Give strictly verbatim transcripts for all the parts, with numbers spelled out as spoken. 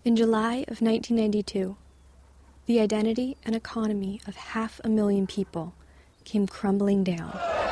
In July of nineteen ninety-two, the identity and economy of half a million people came crumbling down.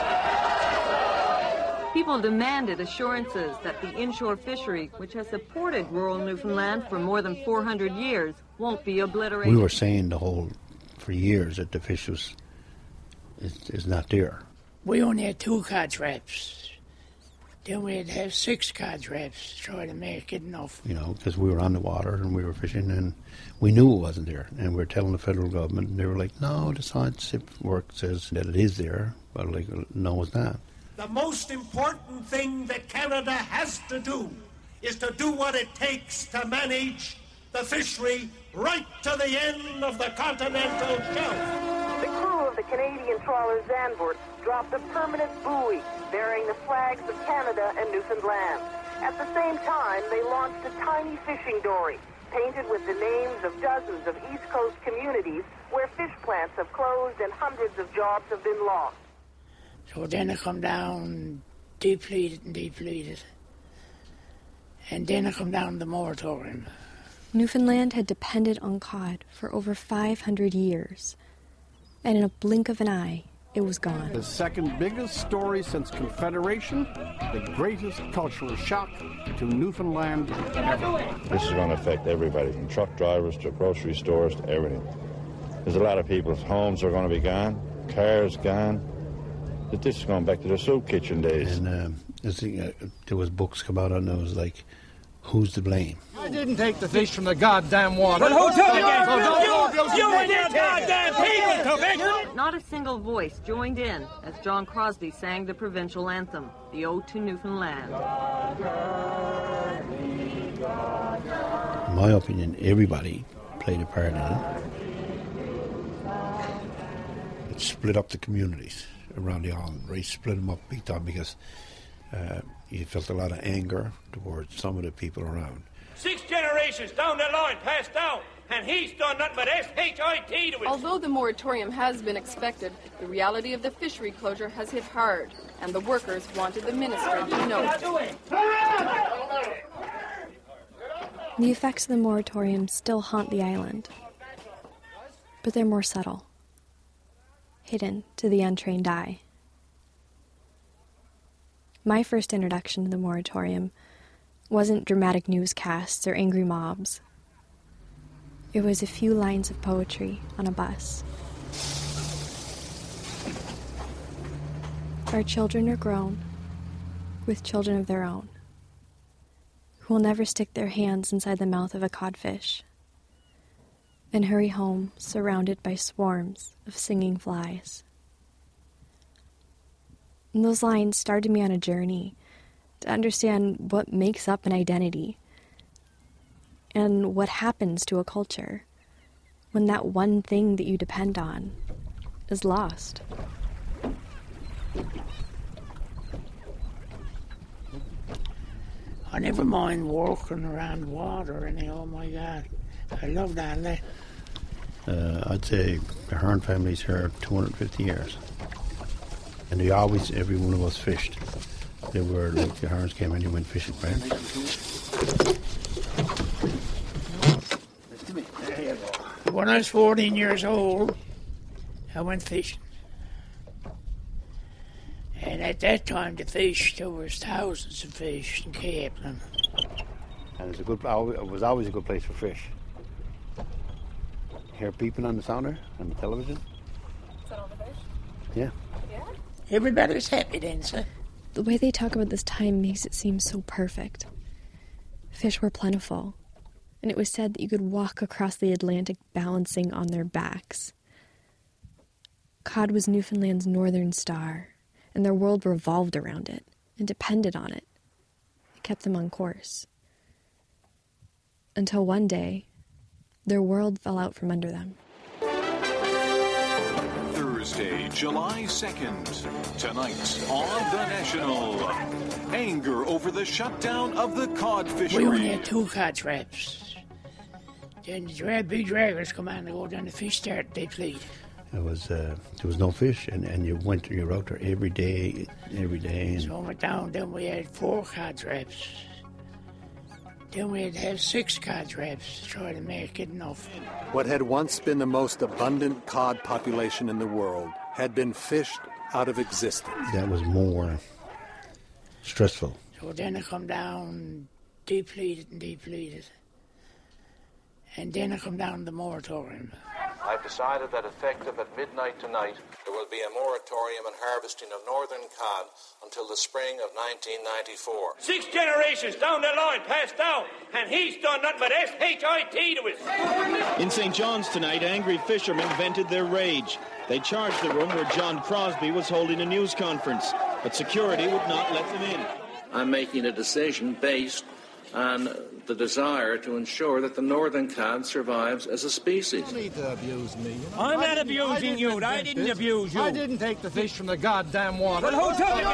People demanded assurances that the inshore fishery, which has supported rural Newfoundland for more than four hundred years, won't be obliterated. We were saying the whole, for years, that the fish was is, is not there. We only had two cod traps. Then we'd have six cod traps to try to make it enough. You know, because we were on the water and we were fishing and we knew it wasn't there. And we were telling the federal government and they were like, no, the scientific work says that it is there. But like, no, it's not. The most important thing that Canada has to do is to do what it takes to manage the fishery right to the end of the continental shelf. The crew of the Canadian trawler Zandvoort dropped a permanent buoy bearing the flags of Canada and Newfoundland. At the same time, they launched a tiny fishing dory painted with the names of dozens of East Coast communities where fish plants have closed and hundreds of jobs have been lost. So then I come down, depleted and depleted. And then I come down the moratorium. Newfoundland had depended on cod for over five hundred years. And in a blink of an eye, it was gone. The second biggest story since Confederation, the greatest cultural shock to Newfoundland ever. This is going to affect everybody, from truck drivers to grocery stores to everything. There's a lot of people's homes are going to be gone, cars gone. But this is going back to the soup kitchen days. And um, uh, there was books come out and it was like, who's to blame? I didn't take the fish from the goddamn water. But who took it? You, you and your goddamn people took it! Not a single voice joined in as John Crosby sang the provincial anthem, the Ode to Newfoundland. In my opinion, everybody played a part in it. It split up the communities around the island, right? Split them up big time because uh, you felt a lot of anger towards some of the people around. Six generations down the line, passed down, and he's done nothing but S H I T to it. Although the moratorium has been expected, the reality of the fishery closure has hit hard, and the workers wanted the minister to know it. The effects of the moratorium still haunt the island, but they're more subtle, hidden to the untrained eye. My first introduction to the moratorium wasn't dramatic newscasts or angry mobs. It was a few lines of poetry on a bus. Our children are grown, with children of their own, who will never stick their hands inside the mouth of a codfish, and hurry home surrounded by swarms of singing flies. And those lines started me on a journey to understand what makes up an identity and what happens to a culture when that one thing that you depend on is lost. I never mind walking around water and oh my God, I love that. Uh, I'd say the Hearn family's here two hundred fifty years. And they always, every one of us fished. They were like, the Hearns came in and went fishing, right? When I was fourteen years old, I went fishing. And at that time, the fish, there was thousands of fish in Capelin. And it's a good, it was always a good place for fish. Hear peeping on the sounder, on the television. Is that all the fish? Yeah. Yeah? Everybody was happy then, sir. The way they talk about this time makes it seem so perfect. Fish were plentiful, and it was said that you could walk across the Atlantic balancing on their backs. Cod was Newfoundland's northern star, and their world revolved around it and depended on it. It kept them on course. Until one day, their world fell out from under them. Thursday, July second. Tonight on The National. Anger over the shutdown of the cod fishery. We only had two cod traps. Then the dra- big draggers come out and go down, the fish start, they plead. It was, uh, there was no fish, and, and you went, you were out there every day, every day. And so we went down, then we had four cod traps. Then we'd have six cod traps to try to make it enough. What had once been the most abundant cod population in the world had been fished out of existence. That was more stressful. So then I come down, depleted and depleted. And then I come down to the moratorium. I've decided that effective at midnight tonight, there will be a moratorium on harvesting of northern cod until the spring of nineteen ninety-four. Six generations down the line passed down, and he's done nothing but S H I T to us. In Saint John's tonight, angry fishermen vented their rage. They charged the room where John Crosby was holding a news conference, but security would not let them in. I'm making a decision based on the desire to ensure that the northern cod survives as a species. You don't need to abuse me. You know? I'm I not didn't- abusing I didn't you. I invent didn't this. abuse you. I didn't take the fish from the goddamn water. But who took it?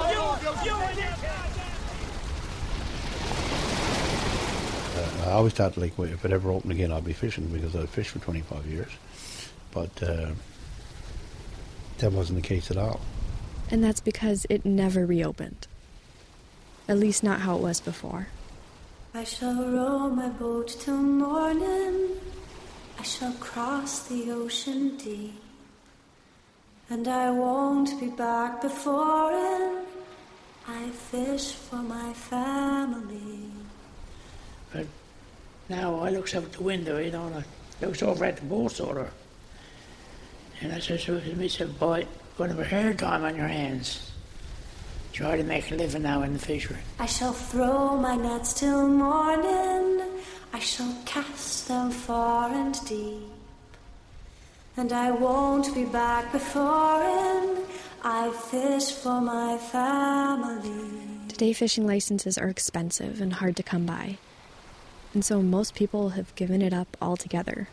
Uh, I always thought, like, well, if it ever opened again, I'll be fishing because I've fished for twenty-five years. But uh, that wasn't the case at all. And that's because it never reopened. At least not how it was before. I shall row my boat till morning, I shall cross the ocean deep, and I won't be back before it. I fish for my family. But now I looks out the window, you know, and I looks over at the boat order. And I says to myself, boy, going to have a hard time on your hands. Try to make a living now in the fishery. I shall throw my nets till morning, I shall cast them far and deep, and I won't be back before it. I fish for my family. Today, fishing licenses are expensive and hard to come by, and so most people have given it up altogether.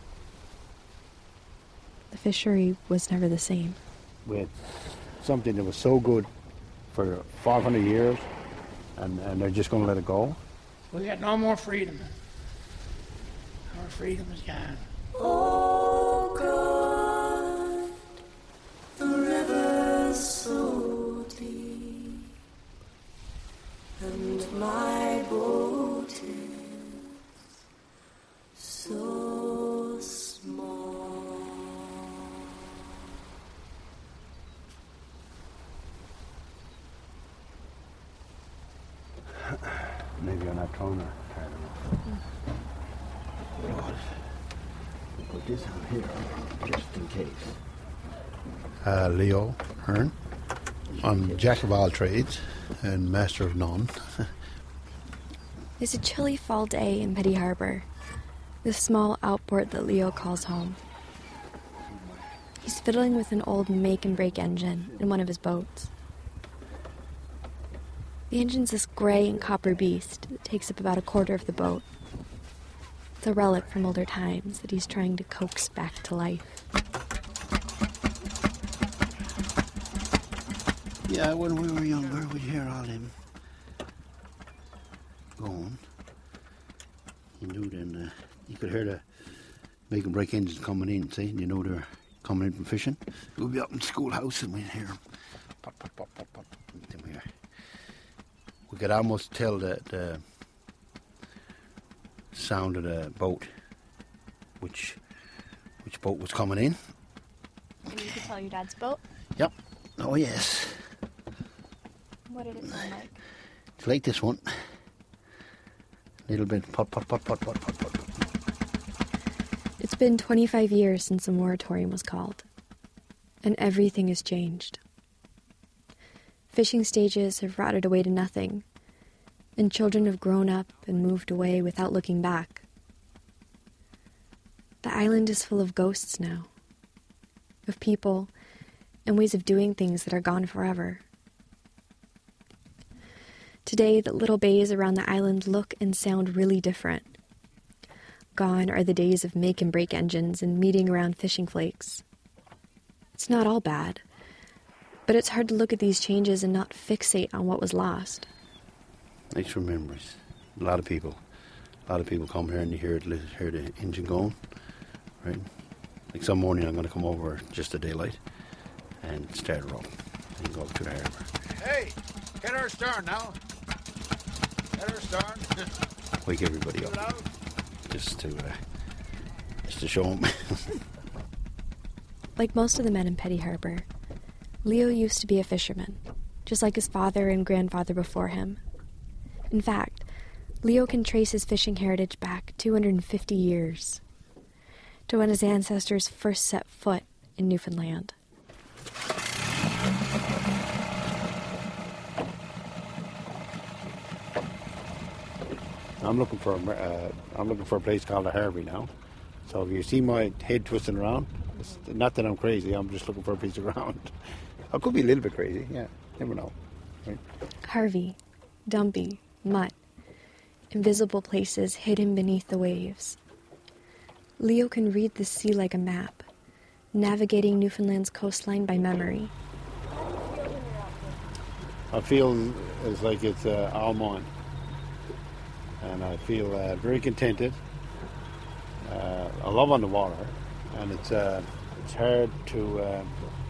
The fishery was never the same. We had something that was so good for five hundred years, and, and they're just going to let it go. We got no more freedom. Our freedom is gone. Oh God, the river's so deep, and my boat is so small. Maybe I'm not throwing her hard enough. Right. Put this on here, just in case. Uh, Leo Hearn. I'm jack of all trades and master of none. It's a chilly fall day in Petty Harbor, the small outport that Leo calls home. He's fiddling with an old make-and-break engine in one of his boats. The engine's this gray and copper beast that takes up about a quarter of the boat. It's a relic from older times that he's trying to coax back to life. Yeah, when we were younger, we'd hear all them going. You knew then, uh, you could hear the make and break engines coming in, see? You know they're coming in from fishing. We'd be up in the schoolhouse and we'd hear them. Pop, pop, pop, pop, pop. Then we, we could almost tell the, the sound of the boat, which which boat was coming in. And you could tell your dad's boat? Yep. Oh, yes. What did it sound like? It's like this one. Little bit pot, pot, pot, pot, pot, pot, pot. It's been twenty-five years since the moratorium was called, and everything has changed. Fishing stages have rotted away to nothing, and children have grown up and moved away without looking back. The island is full of ghosts now, of people and ways of doing things that are gone forever. Today, the little bays around the island look and sound really different. Gone are the days of make-and-break engines and meeting around fishing flakes. It's not all bad, but it's hard to look at these changes and not fixate on what was lost. Extra memories. A lot of people. A lot of people come here and you hear, it, hear the engine going, right? Like some morning I'm going to come over just at daylight and start her up and go to the harbour. Hey, get her stern now. Get her stern. wake everybody up, just to uh, just to show them. Like most of the men in Petty Harbour, Leo used to be a fisherman, just like his father and grandfather before him. In fact, Leo can trace his fishing heritage back two hundred fifty years, to when his ancestors first set foot in Newfoundland. I'm looking for a, uh, I'm looking for a place called the Harvey now. So if you see my head twisting around, it's not that I'm crazy. I'm just looking for a piece of ground. I could be a little bit crazy. Yeah, never know. Right? Harvey, Dumpy, Mutt, invisible places hidden beneath the waves. Leo can read the sea like a map, navigating Newfoundland's coastline by memory. I feel it's like it's uh, all mine. And I feel uh, very contented. Uh, I love on the water, and it's uh, it's hard to uh,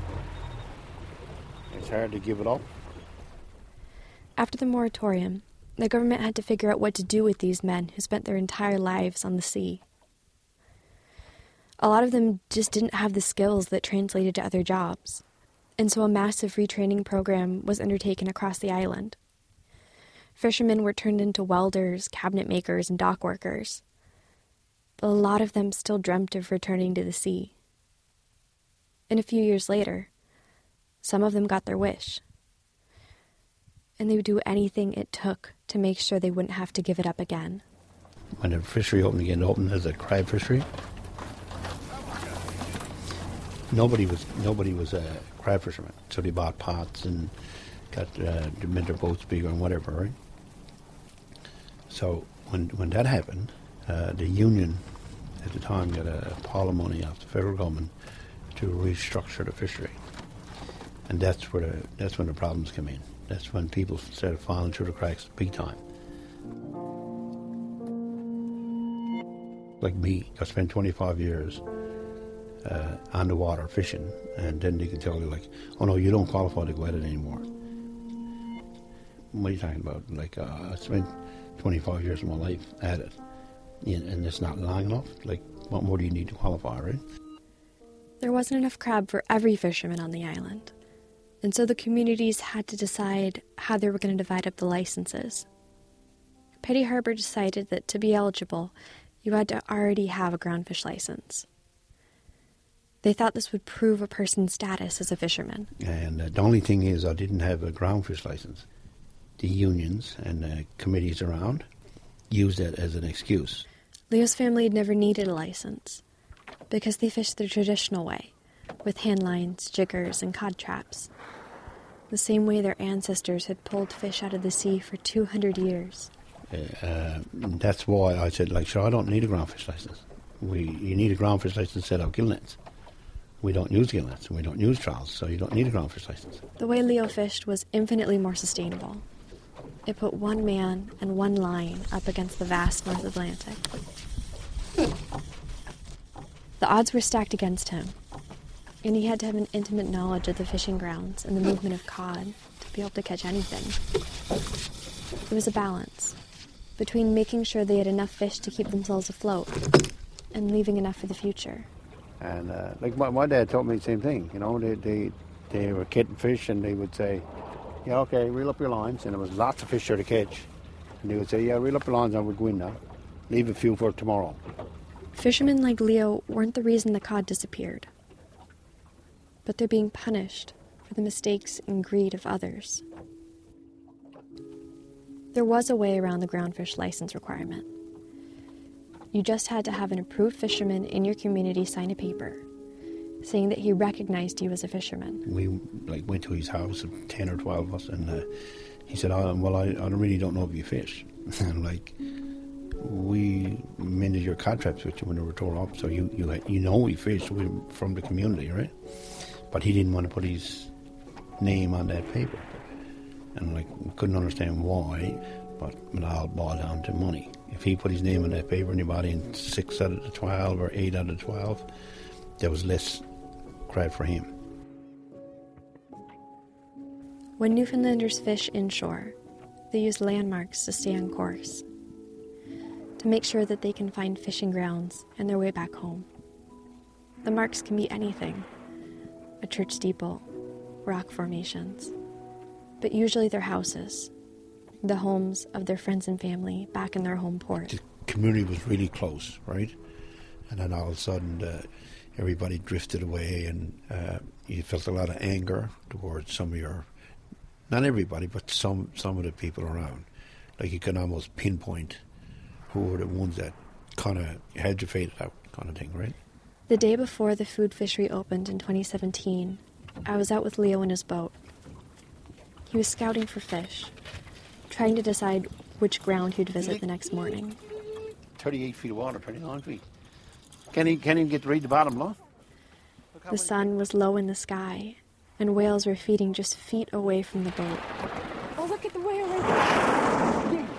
it's hard to give it up. After the moratorium, the government had to figure out what to do with these men who spent their entire lives on the sea. A lot of them just didn't have the skills that translated to other jobs, and so a massive retraining program was undertaken across the island. Fishermen were turned into welders, cabinet makers, and dock workers. But a lot of them still dreamt of returning to the sea. And a few years later, some of them got their wish. And they would do anything it took to make sure they wouldn't have to give it up again. When the fishery opened again, it opened as a crab fishery. Nobody was nobody was a crab fisherman, so they bought pots and got uh, made their boats bigger and whatever, right? So when when that happened, uh, the union at the time got a pile of money off the federal government to restructure the fishery, and that's where the, that's when the problems come in. That's when people started falling through the cracks big time. Like me, I spent twenty-five years uh, on the water fishing, and then they can tell you like, oh no, you don't qualify to go at it anymore. What are you talking about? Like, uh, I spent twenty-five years of my life at it, and it's not long enough? Like, what more do you need to qualify, right? There wasn't enough crab for every fisherman on the island, and so the communities had to decide how they were going to divide up the licenses. Petty Harbour decided that to be eligible, you had to already have a groundfish license. They thought this would prove a person's status as a fisherman. And uh, the only thing is I didn't have a groundfish license. The unions and uh, committees around used that as an excuse. Leo's family had never needed a license because they fished the traditional way, with hand lines, jiggers, and cod traps, the same way their ancestors had pulled fish out of the sea for two hundred years. Uh, uh, that's why I said, like, sure, I don't need a groundfish license. We, you need a groundfish license to set out gill nets. We don't use gill nets, and we don't use trawls, so you don't need a groundfish license. The way Leo fished was infinitely more sustainable. It put one man and one line up against the vast North Atlantic. The odds were stacked against him, and he had to have an intimate knowledge of the fishing grounds and the movement of cod to be able to catch anything. It was a balance between making sure they had enough fish to keep themselves afloat and leaving enough for the future. And uh, like my, my dad told me the same thing, you know, they, they, they were catching fish and they would say, yeah, okay, reel up your lines, and there was lots of fish there to catch. And they would say, yeah, reel up your lines and we'll go in now. Leave a few for tomorrow. Fishermen like Leo weren't the reason the cod disappeared, but they're being punished for the mistakes and greed of others. There was a way around the groundfish license requirement. You just had to have an approved fisherman in your community sign a paper saying that he recognized you as a fisherman. We like went to his house, ten or twelve of us, and uh, he said, oh, well, I, I really don't know if you fish. And like, we mended your cod traps with you when they were torn up, so you you you know we fish, we're from the community, right? But he didn't want to put his name on that paper. And like, we couldn't understand why, but it all boiled down to money. If he put his name on that paper and he bought in six out of the twelve or eight out of the twelve, there was less crab for him. When Newfoundlanders fish inshore, they use landmarks to stay on course. to make sure that they can find fishing grounds and their way back home. The marks can be anything: a church steeple, rock formations, but usually they're houses, the homes of their friends and family back in their home port. The community was really close, right? And then all of a sudden, uh, everybody drifted away, and uh, you felt a lot of anger towards some of your, not everybody, but some some of the people around. Like you can almost pinpoint who were the ones that kind of had you faded out, kind of thing, right? The day before the food fishery opened in twenty seventeen, I was out with Leo in his boat. He was scouting for fish, trying to decide which ground he'd visit the next morning. thirty-eight feet of water, twenty-nine feet. Can he, can he get to read the bottom, no? The sun was low in the sky, and whales were feeding just feet away from the boat. Oh, look at the whale right there.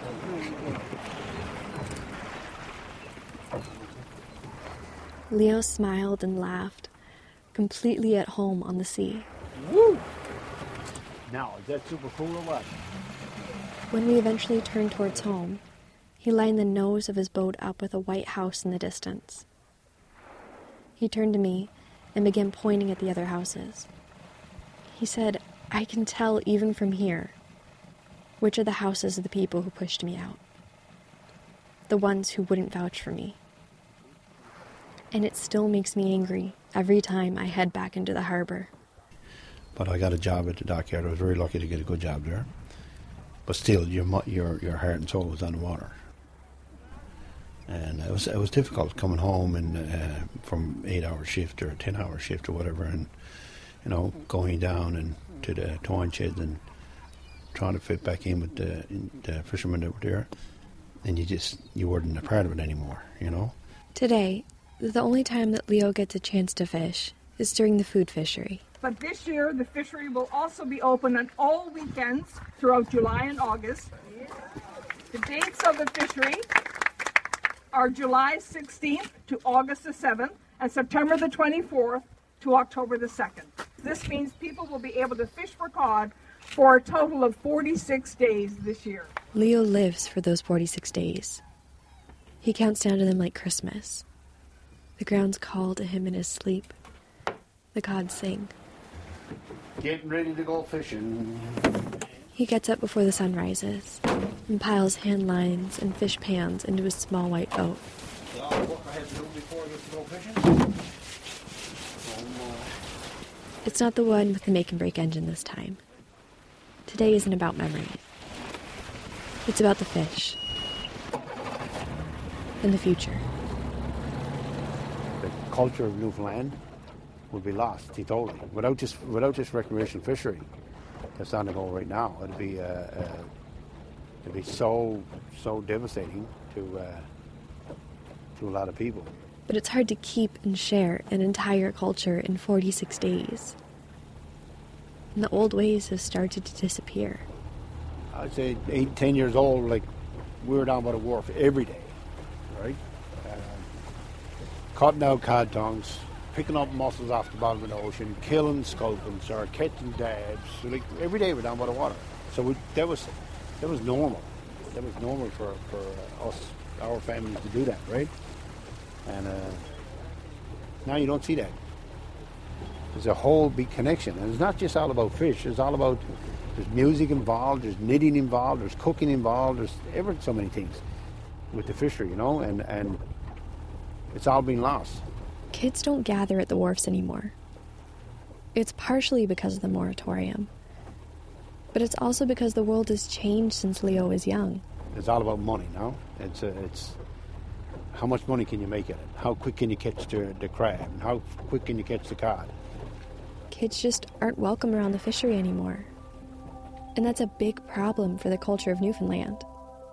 Leo smiled and laughed, completely at home on the sea. Woo! Now, is that super cool or what? When we eventually turned towards home, he lined the nose of his boat up with a white house in the distance. He turned to me and began pointing at the other houses. He said, "I can tell even from here which are the houses of the people who pushed me out, the ones who wouldn't vouch for me." And it still makes me angry every time I head back into the harbor. But I got a job at the dockyard. I was very lucky to get a good job there. But still, your your your heart and soul was on the water. And it was it was difficult coming home and uh, from eight-hour shift or ten-hour shift or whatever, and you know going down and to the twine sheds and trying to fit back in with the, in the fishermen that were there, and you just you weren't a part of it anymore, you know. Today, the only time that Leo gets a chance to fish is during the food fishery. But this year, the fishery will also be open on all weekends throughout July and August. The dates of the fishery are July sixteenth to August the seventh, and September the twenty-fourth to October the second. This means people will be able to fish for cod for a total of forty-six days this year. Leo lives for those forty-six days. He counts down to them like Christmas. The grounds call to him in his sleep. The cod sing. Getting ready to go fishing. He gets up before the sun rises and piles hand lines and fish pans into his small white boat. It's not the one with the make and break engine this time. Today isn't about memories. It's about the fish. And the future. The culture of Newfoundland would be lost totally without this without this recreational fishery that's on the go right now. It'd be uh, uh, it'd be so so devastating to uh, to a lot of people. But it's hard to keep and share an entire culture in forty-six days. And the old ways have started to disappear. I'd say eight, ten years old, like we were down by the wharf every day, right? Uh, cutting out cod tongues, picking up mussels off the bottom of the ocean, killing sculpins or catching dabs. So like every day we're down by the water. So we, that was that was normal. That was normal for, for uh, us, our families to do that, right? And uh, now you don't see that. There's a whole big connection. And it's not just all about fish. It's all about, there's music involved, there's knitting involved, there's cooking involved, there's ever so many things with the fishery, you know, and, and it's all been lost. Kids don't gather at the wharfs anymore. It's partially because of the moratorium. But it's also because the world has changed since Leo was young. It's all about money now. It's uh, it's how much money can you make at it? How quick can you catch the, the crab? And how quick can you catch the cod? Kids just aren't welcome around the fishery anymore. And that's a big problem for the culture of Newfoundland.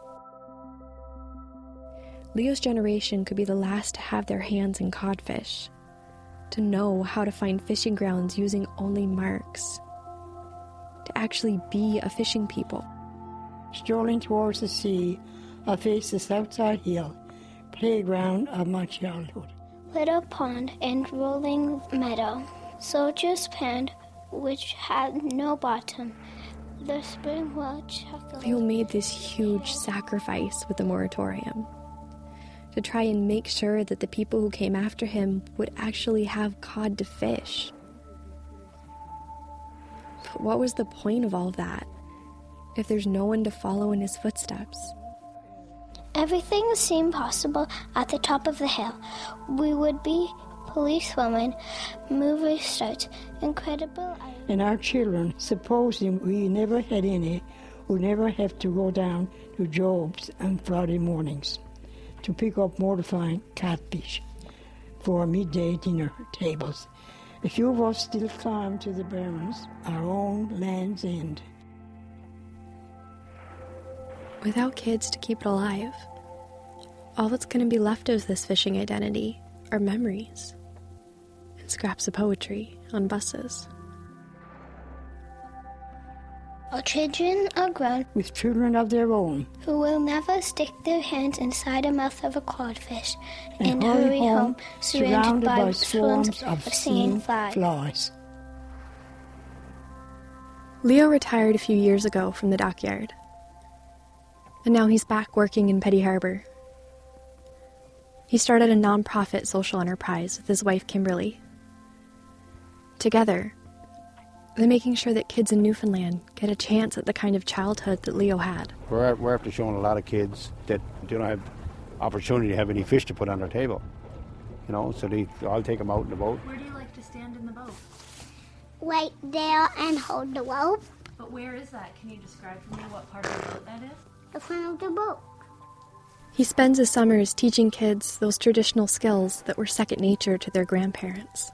Leo's generation could be the last to have their hands in codfish, to know how to find fishing grounds using only marks, to actually be a fishing people. Strolling towards the sea, I faced the Southside Hill, playground of my childhood. Little pond and rolling meadow, soldier's pond which had no bottom, the spring well chocolate. Leo made this huge sacrifice with the moratorium. to try and make sure that the people who came after him would actually have cod to fish. But what was the point of all that if there's no one to follow in his footsteps? Everything seemed possible at the top of the hill. We would be policewomen, movie stars, incredible... And our children, supposing we never had any, would never have to go down to Job's on Friday mornings to pick up mortifying catfish for midday dinner tables. A few of us still climb to the barrens, our own land's end. Without kids to keep it alive, all that's going to be left of this fishing identity are memories and scraps of poetry on buses. Our children are grown, with children of their own, who will never stick their hands inside the mouth of a codfish and, and hurry home, home surrounded, surrounded by, by swarms swarms of, of singing flies. flies. Leo retired a few years ago from the dockyard, and now he's back working in Petty Harbor. He started a non-profit social enterprise with his wife Kimberly. Together, they're making sure that kids in Newfoundland get a chance at the kind of childhood that Leo had. We're, we're after showing a lot of kids that don't have opportunity to have any fish to put on their table. You know, so they, I'll take them out in the boat. Where do you like to stand in the boat? Right there and hold the rope. But where is that? Can you describe for me what part of the boat that is? The front of the boat. He spends his summers teaching kids those traditional skills that were second nature to their grandparents.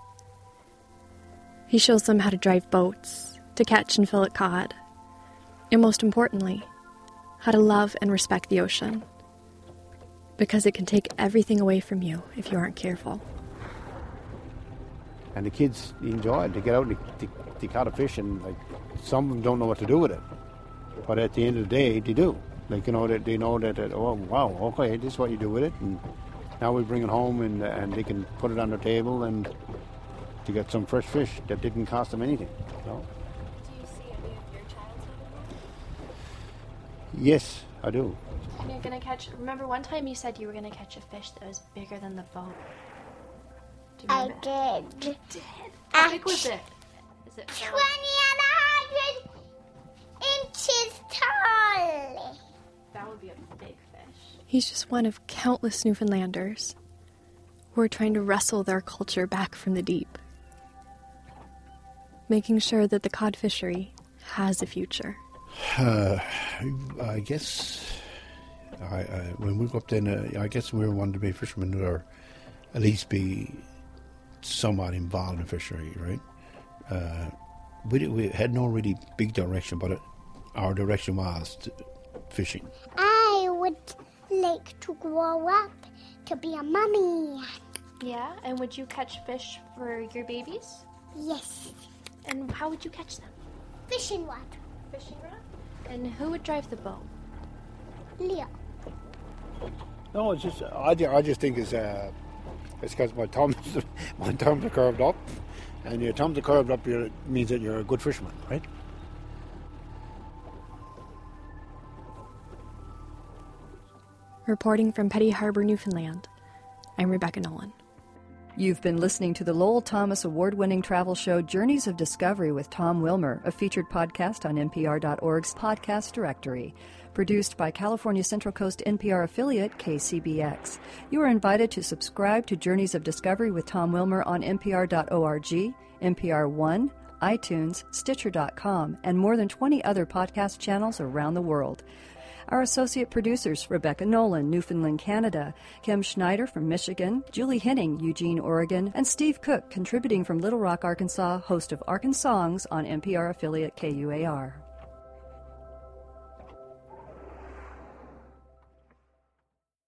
He shows them how to drive boats, to catch and fillet cod, and most importantly, how to love and respect the ocean, because it can take everything away from you if you aren't careful. And the kids enjoy it. They get out and they, they, they caught a fish, and like some of them don't know what to do with it. But at the end of the day, they do. Like, you know, that they know that, that, oh, wow, okay, this is what you do with it. And now we bring it home, and and they can put it on their table and to get some fresh fish that didn't cost them anything. You know? Do you see any of your childhood? Yes, I do. And you're going to catch... Remember one time you said you were going to catch a fish that was bigger than the boat. Do you I remember? did. You did? How big was it? Is it twenty and a hundred inches tall. That would be a big fish. He's just one of countless Newfoundlanders who are trying to wrestle their culture back from the deep, making sure that the cod fishery has a future. Uh, I guess I, I, when we grew up then, uh, I guess we wanted to be fishermen or at least be somewhat involved in fishery, right? Uh, we, we had no really big direction, but it, our direction was to fishing. I would like to grow up to be a mummy. Yeah, and would you catch fish for your babies? Yes. And how would you catch them? Fishing rod. Fishing rod? And who would drive the boat? Leo. No, it's just I, I just think it's uh, it's because my thumbs my thumbs are curved up, and your thumbs are curved up. It means that you're a good fisherman, right? Reporting from Petty Harbor, Newfoundland, I'm Rebecca Nolan. You've been listening to the Lowell Thomas award-winning travel show Journeys of Discovery with Tom Wilmer, a featured podcast on N P R dot org's podcast directory. Produced by California Central Coast N P R affiliate K C B X. You are invited to subscribe to Journeys of Discovery with Tom Wilmer on N P R dot org, N P R One, iTunes, Stitcher dot com, and more than twenty other podcast channels around the world. Our associate producers, Rebecca Nolan, Newfoundland, Canada, Kim Schneider from Michigan, Julie Henning, Eugene, Oregon, and Steve Cook, contributing from Little Rock, Arkansas, host of Arkansongs on N P R affiliate K U A R.